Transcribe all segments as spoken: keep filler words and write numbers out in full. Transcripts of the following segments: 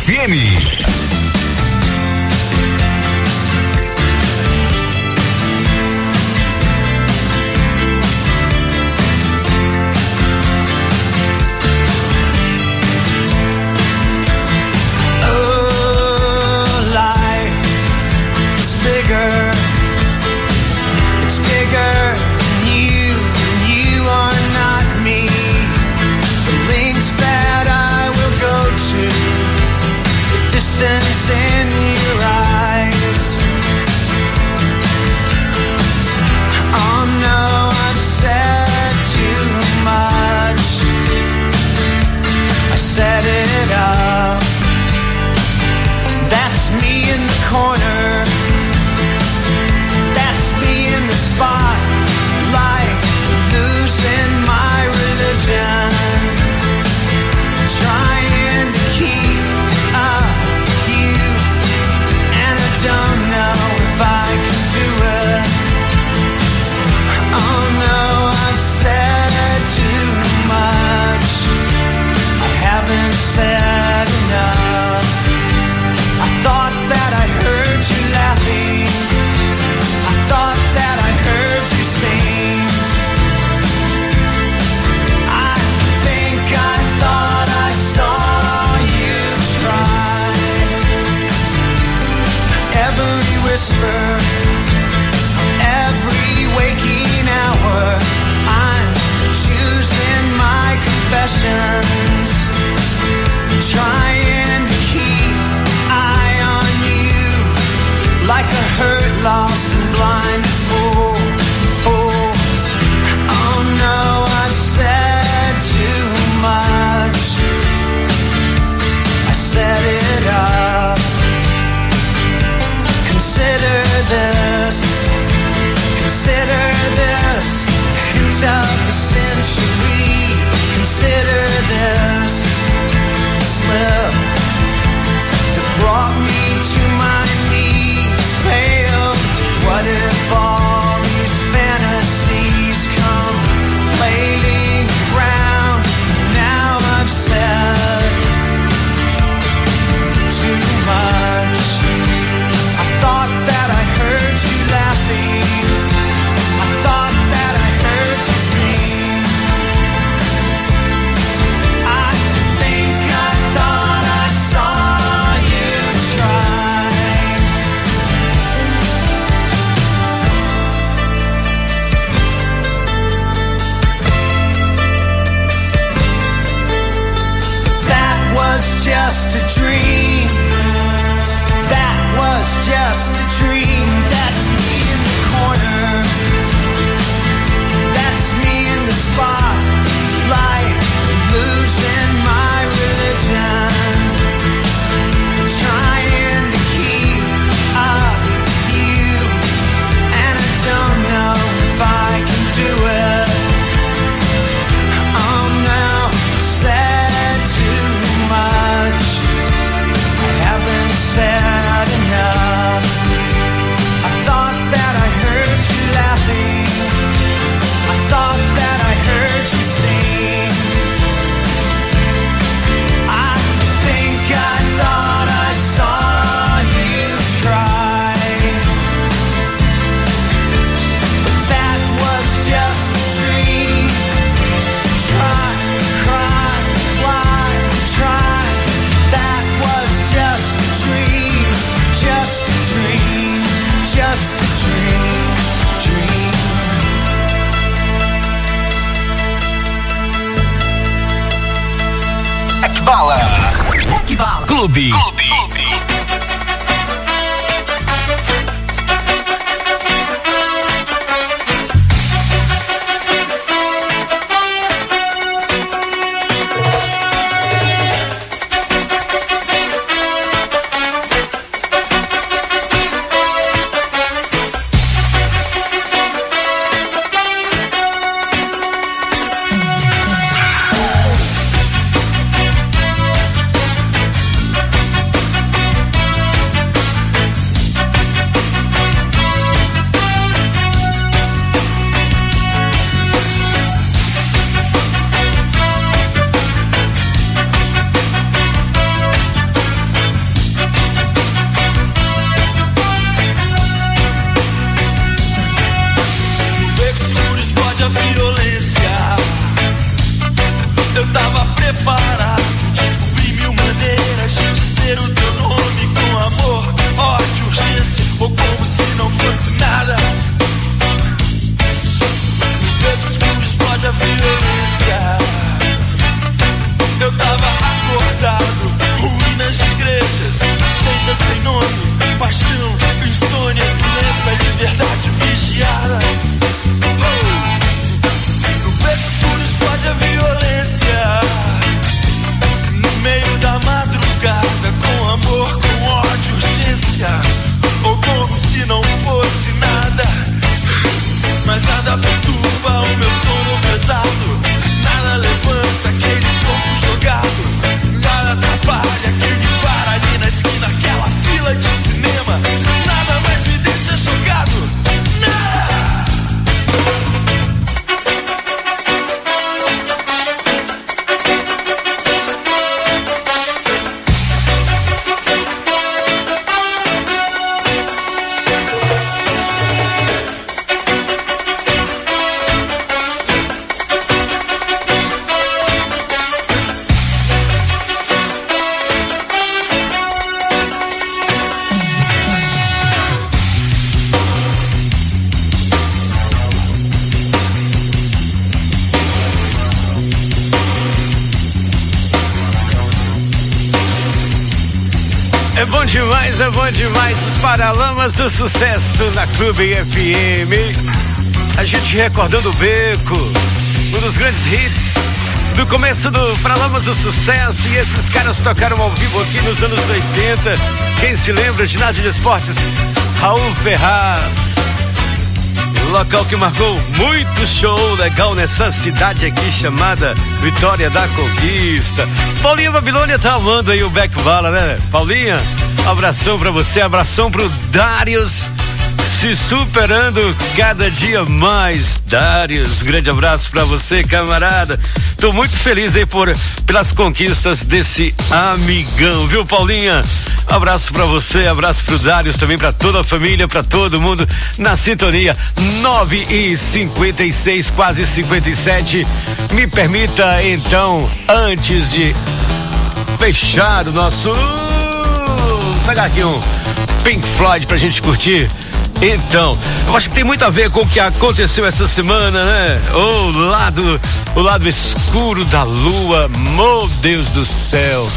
F M. Distance in your eyes. Oh no, I've said too much. I set it up. That's me in the corner. That's me in the spotlight, losing my religion, trying to keep up. Don't know if I can do it. Oh no, I've said too much. I haven't said enough. I thought that I heard you laughing. I thought that I heard you sing. I think I thought I saw you try. Every whisper, every waking hour, I'm choosing my confessions, trying to keep eye on you, like a hurt, lost and blind fool. Oh, oh no, I've said too much. I set it up. Consider this, consider this, hint of the century. Consider this slip that brought me to my knees, pale. What if all these fantasies come flailing around? Now I've said too much. Thought that I heard you laughing. I thought that I heard you sing. I think I thought I saw you try. That was just a dream. That was just a dream. That's me in the corner. That's me in the spotlight, losing my religion, trying to keep up you, and I don't know if I can do it. Oh no, said too much. I haven't said enough. I thought that I heard you laughing. I thought that I heard you sing. I think I thought I saw you try. But that was just a dream. Try, cry, why try? That was just a dream. Just a dream, just a dream, dream. Ekbala. Ekbala. Clube. Clube. a violência. Eu tava preparado, descobri mil maneiras de dizer o teu nome com amor, ódio, urgência, ou como se não fosse nada. No preto escuro explode a violência. Eu tava acordado, ruínas de igrejas, seitas sem nome, paixão, insônia, doença, liberdade vigiada. No preto escuro explode a violência. No meio da madrugada, com amor, com ódio, urgência, ou como se não fosse nada. Mas nada perturba o meu sono pesado, nada levanta aquele corpo jogado, nada atrapalha quem me para ali na esquina, aquela fila de cinema, nada mais me deixa chocado, nada. É bom demais, é bom demais. Os Paralamas do Sucesso na Clube F M. A gente recordando o Beco, um dos grandes hits do começo do Paralamas do Sucesso. E esses caras tocaram ao vivo aqui nos anos oitenta. Quem se lembra? Ginásio de Esportes Raul Ferraz. Local que marcou muito show legal nessa cidade aqui chamada Vitória da Conquista. Paulinha Babilônia tá amando aí o Beck Bala, né? Paulinha, abração pra você, abração pro Darius, se superando cada dia mais. Darius, grande abraço pra você, camarada. Tô muito feliz aí por, pelas conquistas desse amigão, viu, Paulinha? Abraço pra você, abraço pro Darius, também pra toda a família, pra todo mundo na sintonia. Nove e cinquenta e seis, quase cinquenta e sete. Me permita então, antes de fechar o nosso, pegar aqui um Pink Floyd pra gente curtir. Então, eu acho que tem muito a ver com o que aconteceu essa semana, né? O lado, o lado escuro da lua, meu Deus do céu.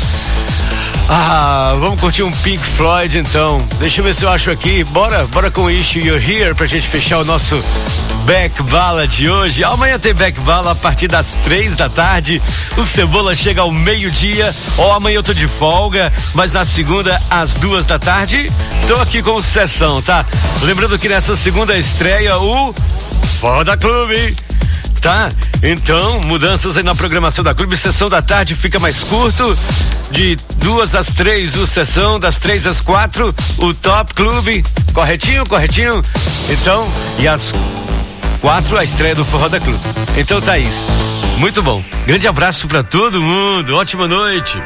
Ah, vamos curtir um Pink Floyd então. Deixa eu ver se eu acho aqui. Bora, bora com Wish You're Here pra gente fechar o nosso Back Bala de hoje. Amanhã tem Back Bala a partir das três da tarde. O Cebola chega ao meio-dia. Ó, amanhã eu tô de folga, mas na segunda às duas da tarde tô aqui com o Sessão, tá? Lembrando que nessa segunda estreia o Foda Clube, tá? Então, mudanças aí na programação da Clube. Sessão da tarde fica mais curto, de duas às três o Sessão, das três às quatro o Top Clube, corretinho, corretinho. Então, e às quatro a estreia do Forró da Clube. Então tá isso, muito bom, grande abraço pra todo mundo, ótima noite.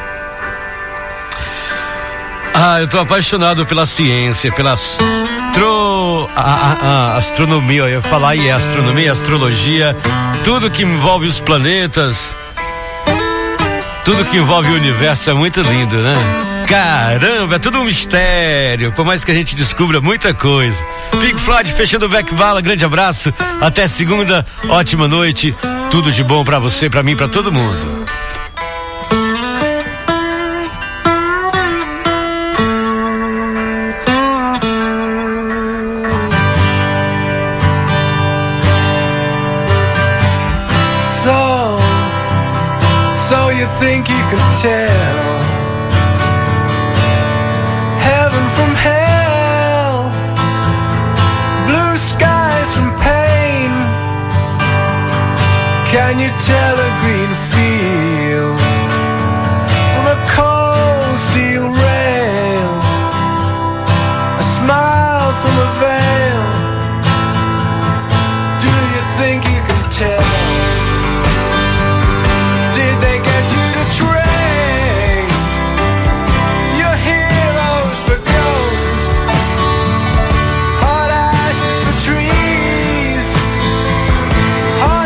Ah, eu tô apaixonado pela ciência, pela astro... a, a, a astronomia, eu ia falar, e é astronomia, astrologia, tudo que envolve os planetas, tudo que envolve o universo é muito lindo, né? Caramba, é tudo um mistério, por mais que a gente descubra muita coisa. Pink Floyd fechando o Back Bala, grande abraço, até segunda, ótima noite, tudo de bom pra você, pra mim, pra todo mundo. Think you can tell heaven from hell, blue skies from pain. Can you tell a green field from a cold steel rail, a smile from a veil? Do you think you can tell? Heart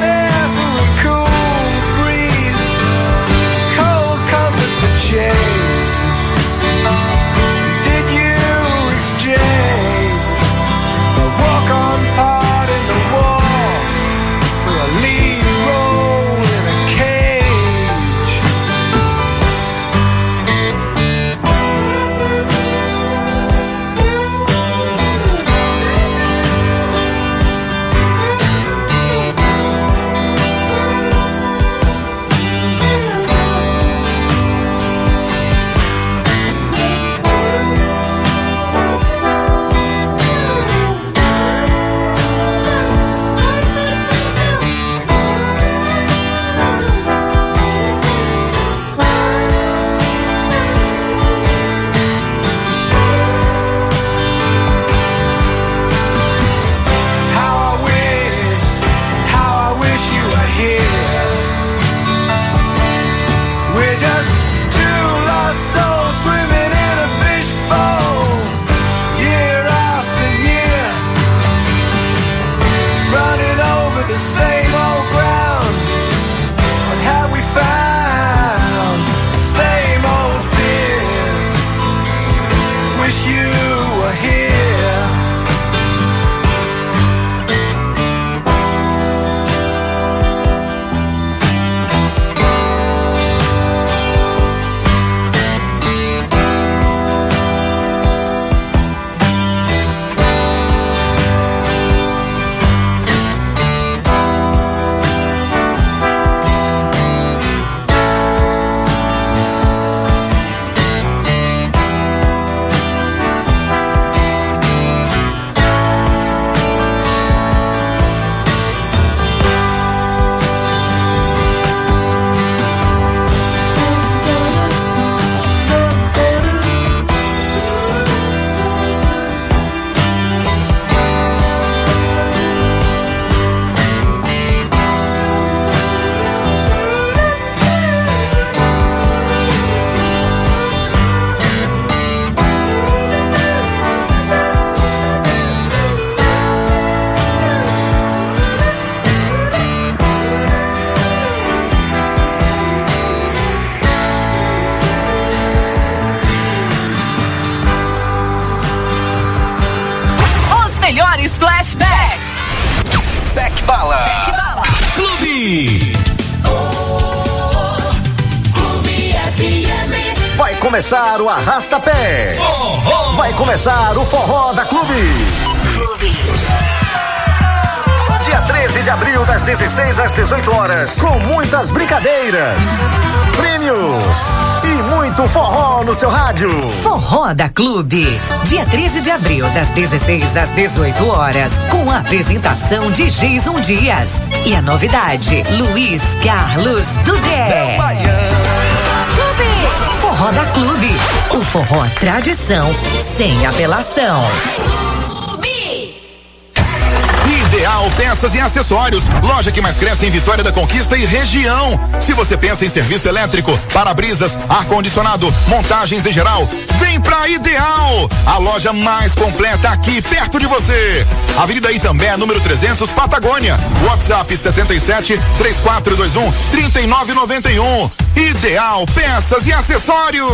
começar o Arrasta-Pé. Forró. Vai começar o Forró da Clube. Clube. Dia treze de abril, das dezesseis às dezoito horas, com muitas brincadeiras, prêmios e muito forró no seu rádio. Forró da Clube. Dia treze de abril, das dezesseis às dezoito horas, com a apresentação de Jason Dias. E a novidade, Luiz Carlos Dudé. Clube. Forró da Clube. O forró tradição, sem apelação. Ideal Peças e Acessórios, loja que mais cresce em Vitória da Conquista e região. Se você pensa em serviço elétrico, para-brisas, ar-condicionado, montagens em geral, vem pra Ideal, a loja mais completa aqui perto de você. Avenida Itambé, número trezentos, Patagônia. WhatsApp setenta e sete, três quatro dois um, trinta e nove noventa e um. Ideal Peças e Acessórios.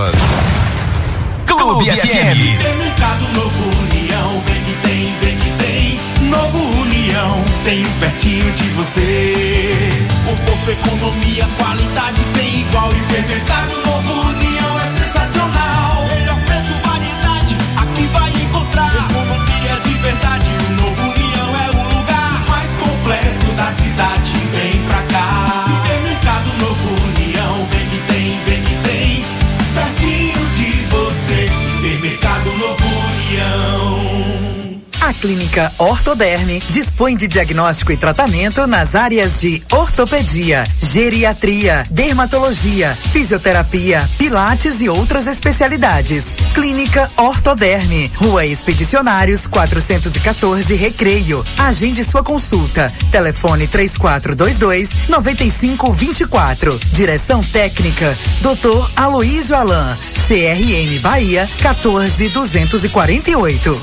Clube F M. Mercado Novo União, vem que tem, vem que tem. Novo União, tem um pertinho de você. Conforto, economia, qualidade sem igual. Hipermercado Novo União é sensacional. Melhor preço, variedade, aqui vai encontrar. Economia de verdade, o Novo União é o lugar mais completo da cidade. Vem pra cá. Hipermercado Novo União, vem que tem, vem que tem. Pertinho de você. Hipermercado Novo União. A Clínica Ortoderme dispõe de diagnóstico e tratamento nas áreas de ortopedia, geriatria, dermatologia, fisioterapia, pilates e outras especialidades. Clínica Ortoderme, Rua Expedicionários quatrocentos e quatorze, Recreio. Agende sua consulta. Telefone três quatro dois dois, nove cinco dois quatro. Direção técnica doutor Aloísio Alain. C R M Bahia quatorze duzentos e quarenta e oito.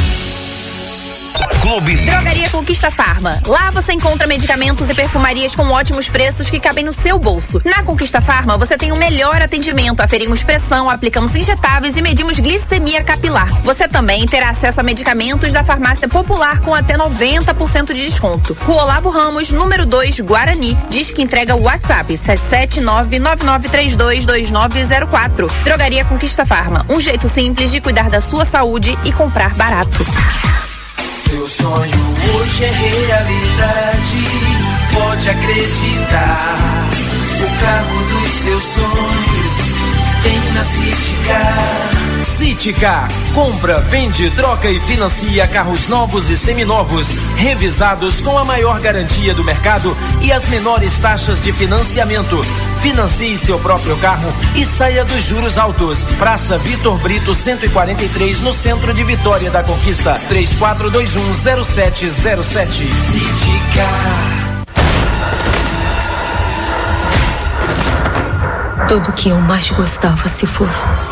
Clube. Drogaria Conquista Farma. Lá você encontra medicamentos e perfumarias com ótimos preços que cabem no seu bolso. Na Conquista Farma você tem o melhor atendimento. Aferimos pressão, aplicamos injetáveis e medimos glicemia capilar. Você também terá acesso a medicamentos da farmácia popular com até noventa por cento de desconto. Rua Olavo Ramos, número dois, Guarani. Diz que entrega o WhatsApp sete sete nove, nove nove três dois, dois nove zero quatro. Drogaria Conquista Farma. Um jeito simples de cuidar da sua saúde e comprar barato. Seu sonho hoje é realidade, pode acreditar. O carro dos seus sonhos tem na Citicar. Citicar, compra, vende, troca e financia carros novos e seminovos, revisados com a maior garantia do mercado e as menores taxas de financiamento. Financie seu próprio carro e saia dos juros altos. Praça Vitor Brito cento e quarenta e três, no centro de Vitória da Conquista. três quatro dois um, zero sete zero sete. Citicar. Tudo que eu mais gostava se foi.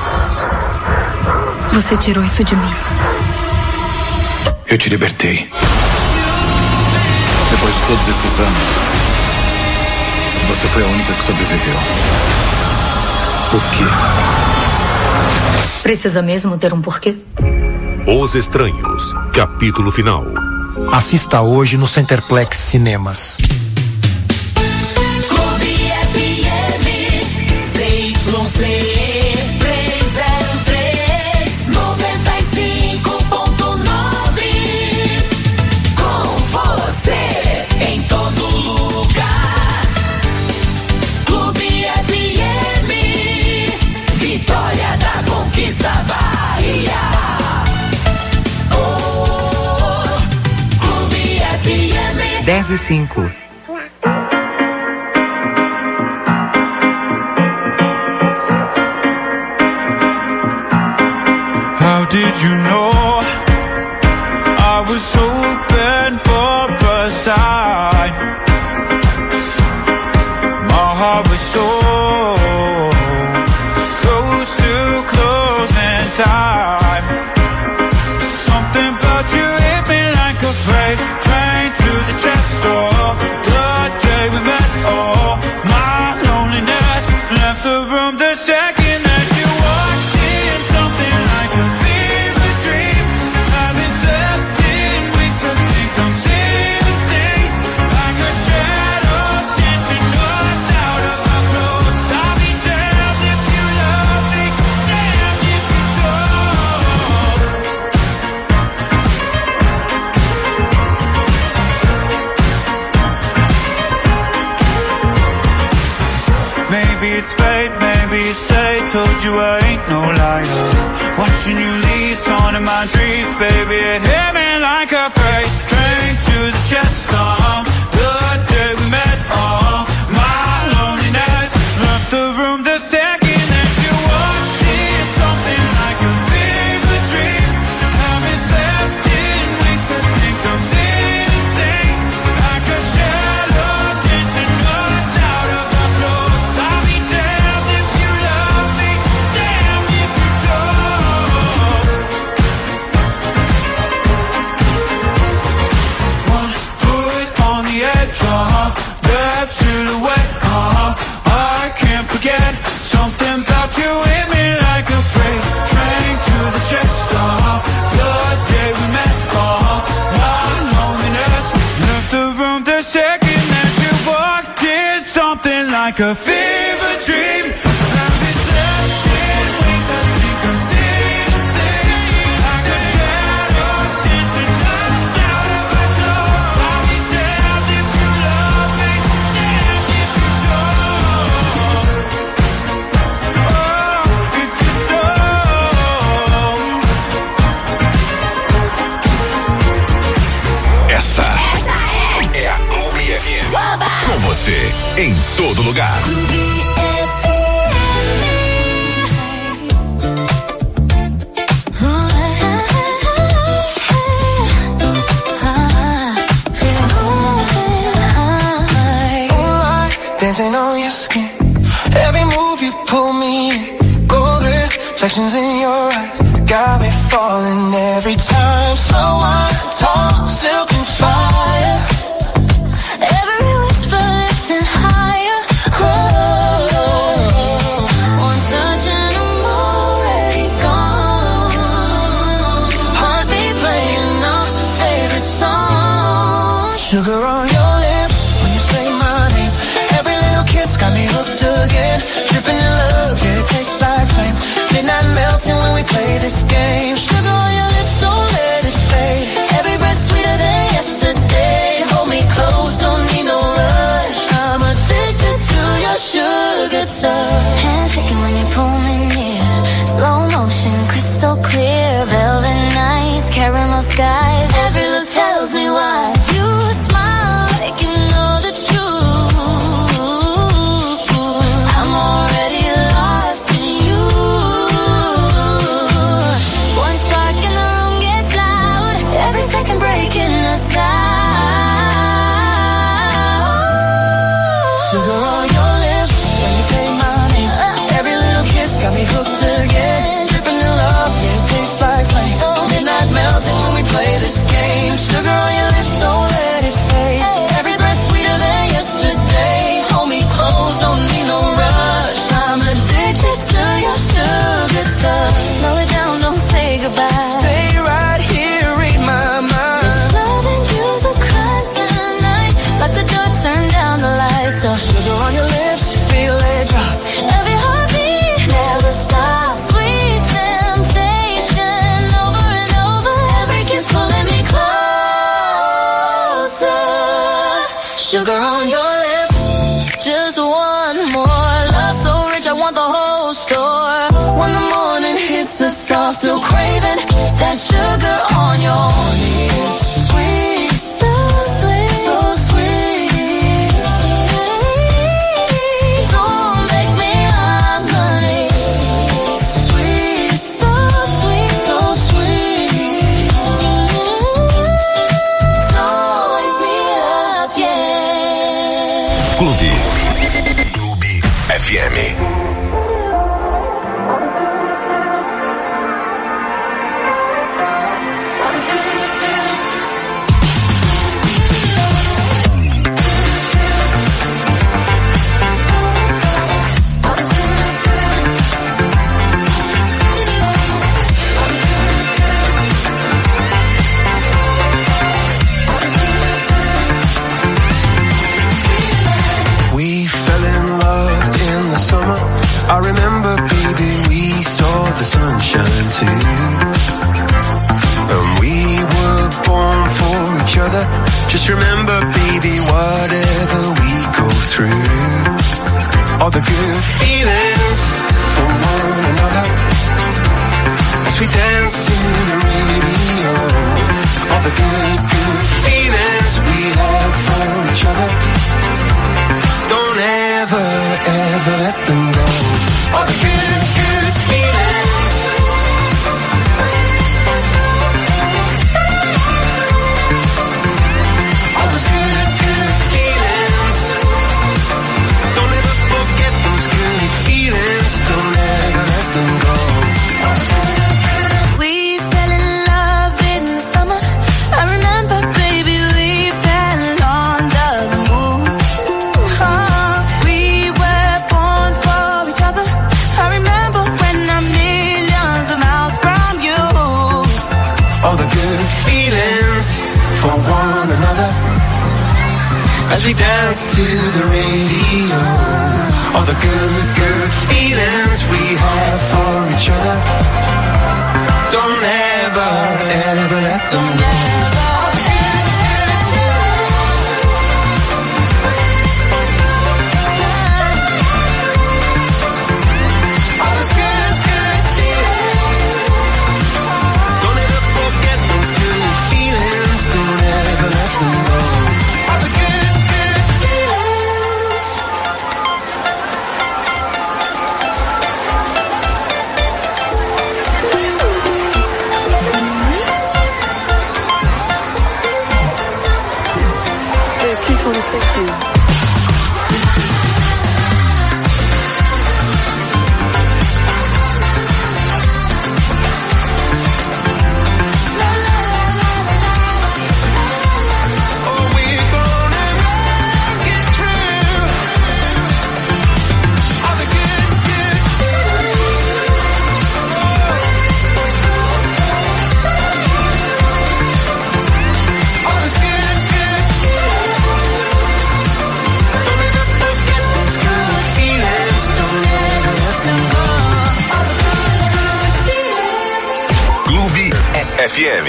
Você tirou isso de mim. Eu te libertei. Depois de todos esses anos, você foi a única que sobreviveu. Por quê? Precisa mesmo ter um porquê? Os Estranhos, capítulo final. Assista hoje no Centerplex Cinemas. Clube F M, C Y C. dez e cinco. How did you know I was open for the side? My heart was so close to closing time. Something about you hit me like a freight train to the chest door. The day we met, oh, my loneliness left the room the second that you walked in. Something like a fever dream. told you I ain't no liar. Watching you leave, on in my dreams, baby. It hit me like a freight train to the chest. Uh, the day we met, uh, my loneliness left the room the second that you walked in. Something like a fever dream. Haven't slept in weeks. I think I've seen a thing like a shadow dancing us out of our clothes. I'll be damned if you love me, damned if you don't. One foot on the edge, uh-huh. That silhouette, uh-huh. I can't forget something about you hit me like a freight train to the chest, uh-huh. The day we met, uh-huh. My loneliness left the room the second that you walked in. Something like a fever dream. Haven't slept in weeks. I think I'm seeing a thing like a shadow dancing us out of our clothes. I'll be damned if you love me, damned if you don't. Oh, if you don't. Essa é a Clube F M. Com você em todo lugar. Dancing on your skin. Every move you pull me in. Gold reflections in your eyes got me falling every time. So I talk silk and fire. Every whisper lifting higher. Oh, one touch and I'm already gone. Heartbeat playing our favorite song. Sugar on your lips when you say my name. Every little kiss got me hooked again. Dripping in love, yeah, it tastes like flame. Midnight melting when we play this game. Sugar on your lips, don't let it fade. Every breath sweeter than yesterday. Hold me close, don't need no rush. I'm addicted to your sugar touch. Hands shaking when you pull me near. Slow motion, crystal clear. Velvet nights, caramel skies. Every look tells me why. You smile like you know the truth. I'm already lost in you. One spark in the room gets loud. Every second breaking us out. Sugar on your lips when you say my name. Every little kiss got me hooked again. Dripping in love, yeah, it tastes like flame. Midnight melting when we play this game. Sugar on your lips, don't let it fade. Every breath sweeter than yesterday. Hold me close, don't need no rush. I'm addicted to your sugar touch. Slow it down, don't say goodbye. Stay right here, read my mind. Loving you's a crime tonight. Like the door, turn down the lights. So sugar on your lips, feel it drop. Every heartbeat never stops. Sweet temptation over and over. Every kiss pulling me closer. Sugar on your lips, just one more. Love so rich, I want the whole store. When the morning hits us soft, still craving that sugar on your lips. Sweet, so sweet, so sweet. Don't make me up, honey. Sweet, so sweet, so sweet. Don't wake me up, yeah. Clube. Clube F M. We fell in love in the summer. I remember, baby, we saw the sunshine too. And we were born for each other. Just remember, baby, whatever we go through, all the good feelings for one for one another. As we dance to the radio, all the good, good feelings we have for each other. Don't ever, ever let them go. F M.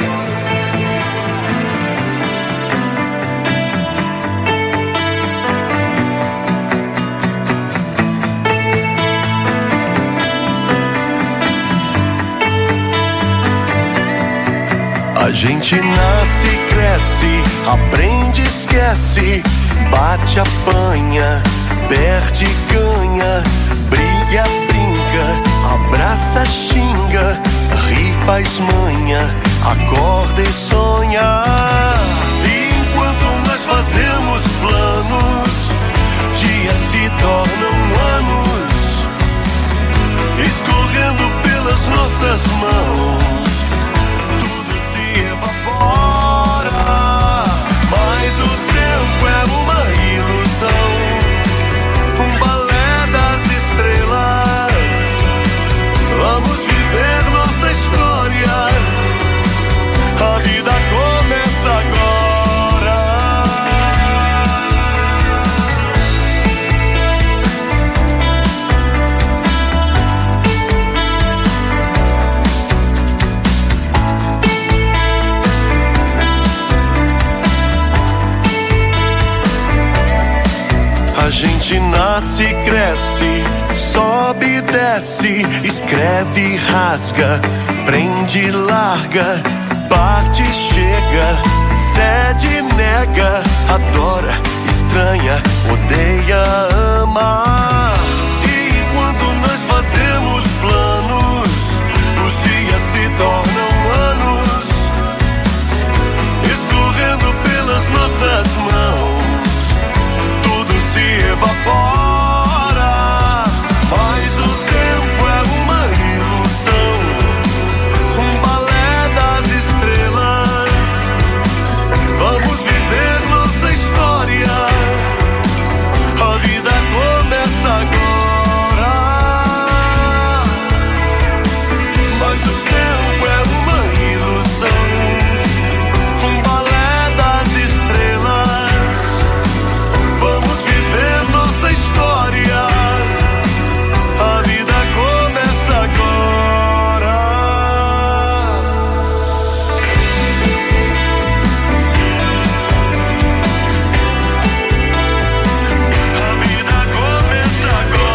A gente nasce, cresce, aprende, esquece, bate, apanha, perde, ganha, briga, brinca, abraça, xinga, ri, faz manha, acorda e sonha. E enquanto nós fazemos planos, dias se tornam anos, escorrendo pelas nossas mãos. Evapora, mas o tempo é uma ilusão, um balé das estrelas. Vamos viver nossa história, a vida começa agora. A gente nasce, cresce, sobe e desce, escreve, rasga, prende, larga, parte, chega, cede, nega, adora, estranha, odeia, ama. E enquanto nós fazemos planos, os dias se tornam anos, escorrendo pelas nossas mãos. Se evapora, mas o tempo é uma ilusão, um balé das estrelas. Vamos viver nossa história, a vida começa agora. Mas o tempo é uma ilusão, um balé das estrelas. Vamos viver nossa história, a vida começa agora. A vida começa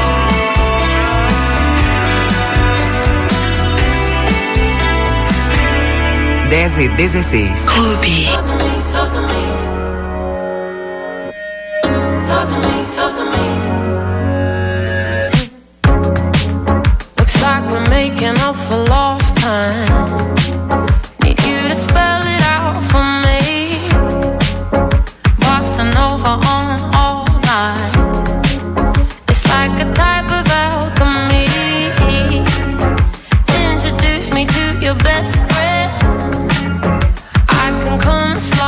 agora. dez e dezesseis. Clube. Making up for lost time. Need you to spell it out for me. Bossa Nova on all night. It's like a type of alchemy. Introduce me to your best friend. I can come see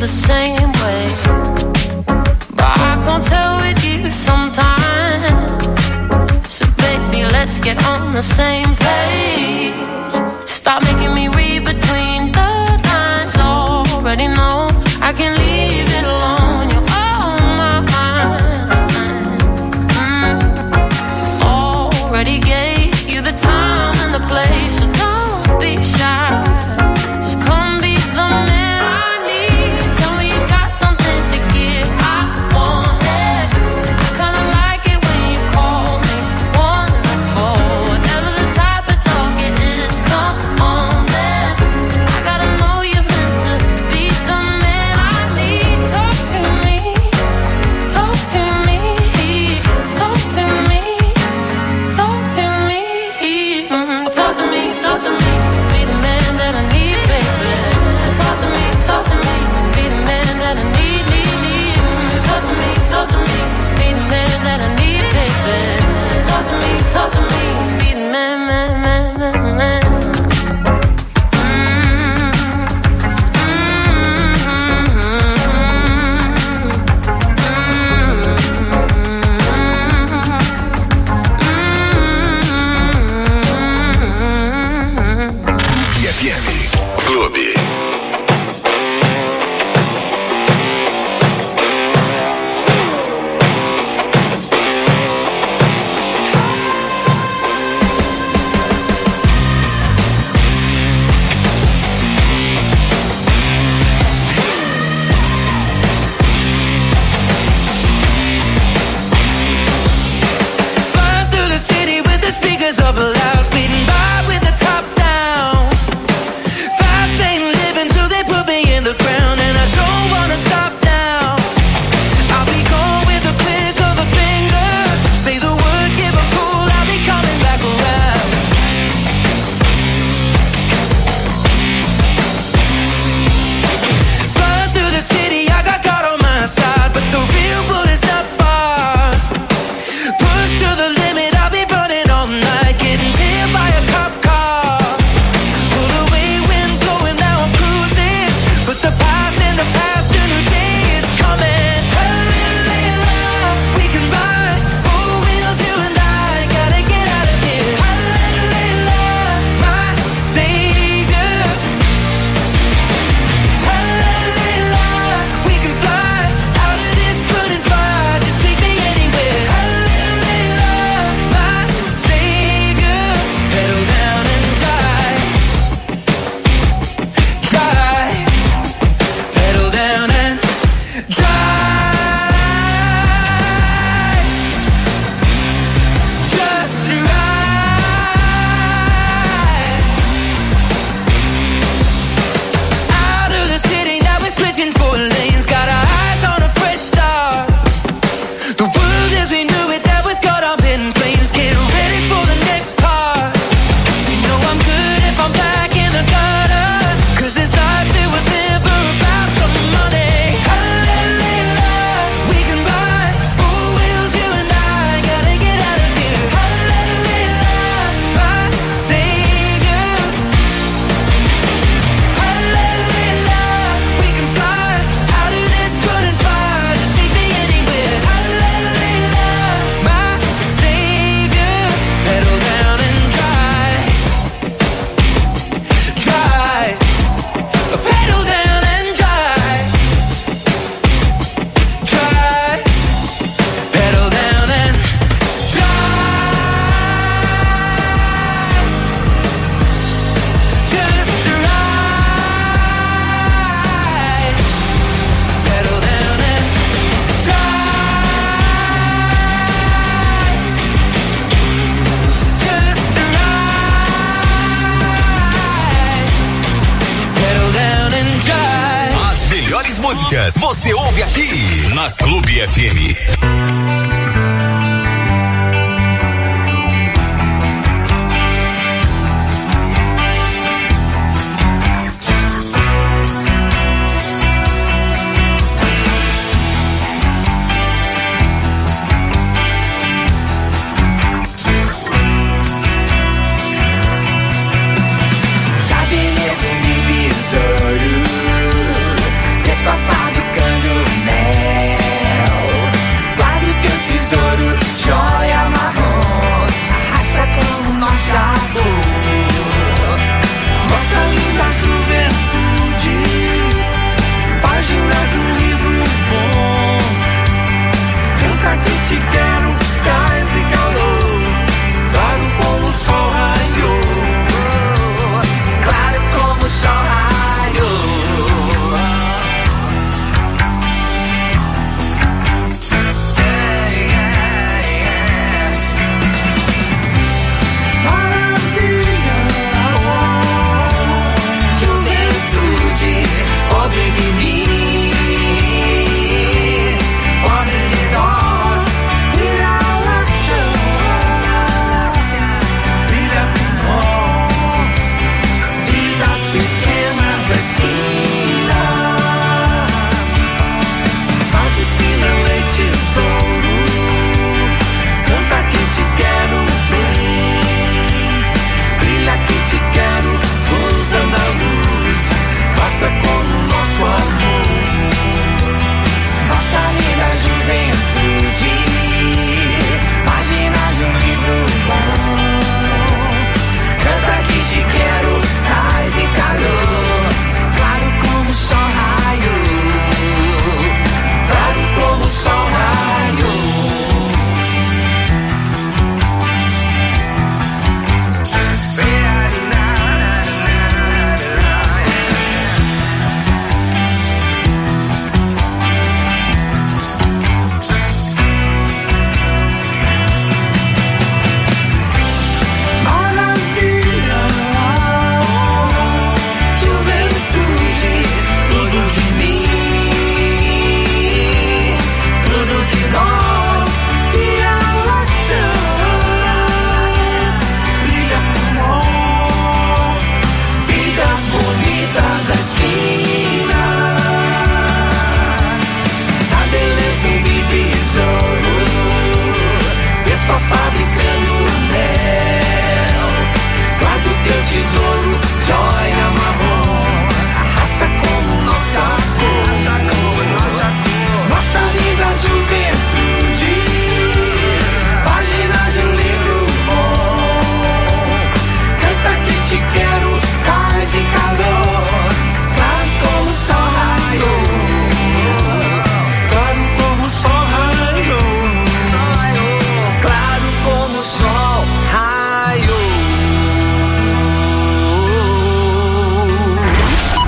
the same way, but I can't tell with you sometimes. So baby, let's get on the same page. Stop making me read between the lines. Already know I can leave it alone. You're on my mind. Mm. Already gave you the time and the place, so don't be shy. Just come be the man I need. Tell me you got something to give. I want it. I kinda like it when you call me wonderful. Whatever the type of talk it is, come on then. I gotta know you're meant to be the man I need. Talk to me, talk to me, talk to me, talk to me, mm, talk to me, talk to me. Be the man that I need, baby. Talk to me, talk to me. Be the man that I need, need, need. Mm, talk to me, talk to me. Be the man that I need, baby. Talk to me, talk to me. Be the man, man, man, man, man. F M Clube. Flying through the city with the speakers up loud, speeding by with the top down. Fast ain't living till they put me in the ground, and I don't wanna stop now. I'll be gone with the click of a finger. Say the word, give a pull, I'll be coming back around. Flying through the city, I got God on my side, but the real bullet's not far. Push to the limit, I'll be burning all night, getting hit by a cop car. Pull away, wind blowing, now I'm cruising. Put the past in the past, a new day is coming. Hallelujah, we can ride four wheels, you and I. Gotta get out of here. Hallelujah, my savior. Hallelujah, we can fly out of this burning fire. Just take me anywhere. Hallelujah, my savior. Pedal down and drive, drive. Pedal down and drive. Just ride. Out of the city, now we're switching four lanes. Got our eyes on a fresh start. The world as we knew it, that was caught up in flames. Get ready for the next part. You know I'm good if I'm back in the gutter, 'cause this life, it was never about the money. Hallelujah, we can ride four wheels, you and I. Gotta get out of here. Hallelujah, my savior. Hallelujah, we can fly out of this burning fire. Just take me anywhere. Hallelujah, my savior. Pedal down and drive, drive. Pedal down and drive, drive. Pedal down and drive. Just ride. Pedal down and drive. Just ride. Pedal down and drive. As melhores músicas você ouve aqui na Clube F M. Sabe mesmo me bizarro. Fez pra falar.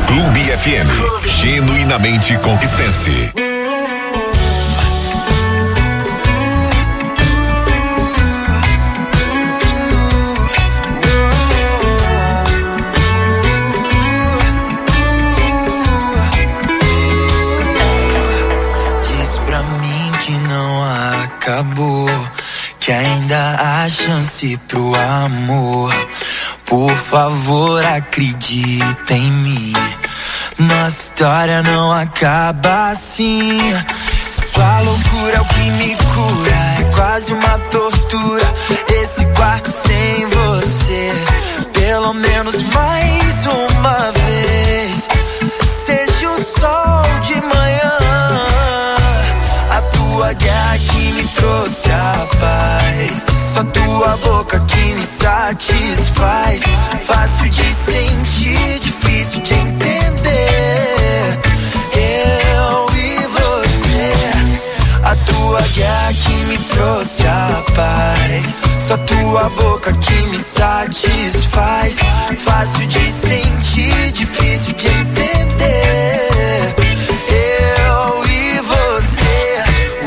Clube F M, genuinamente conquistense. Diz pra mim que não acabou, que ainda há chance pro amor. Por favor, acredita em mim. Nossa história não acaba assim. Sua loucura é o que me cura, é quase uma tortura. Esse quarto sem você, pelo menos mais uma vez. Seja o sol de manhã, a tua guerra que me trouxe a paz. Só tua boca que me satisfaz. Fácil de sentir, difícil de entender. Eu e você, a tua guerra que me trouxe a paz. Só tua boca que me satisfaz. Fácil de sentir, difícil de entender. Eu e você.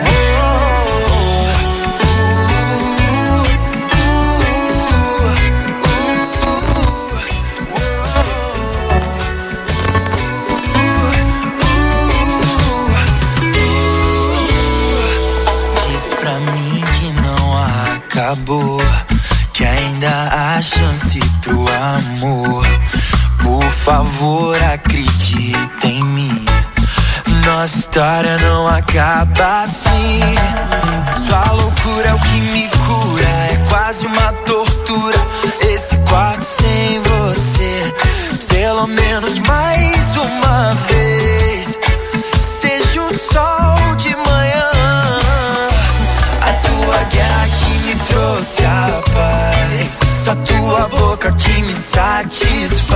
Acabou, que ainda há chance pro amor. Por favor, acredita em mim. Nossa história não acaba assim. Sua loucura é o que me cura, é quase uma tortura. Esse quarto sem você, pelo menos mais uma vez. Seja o sol de manhã, a tua guerra que me trouxe a paz. Só tua boca que me satisfaz.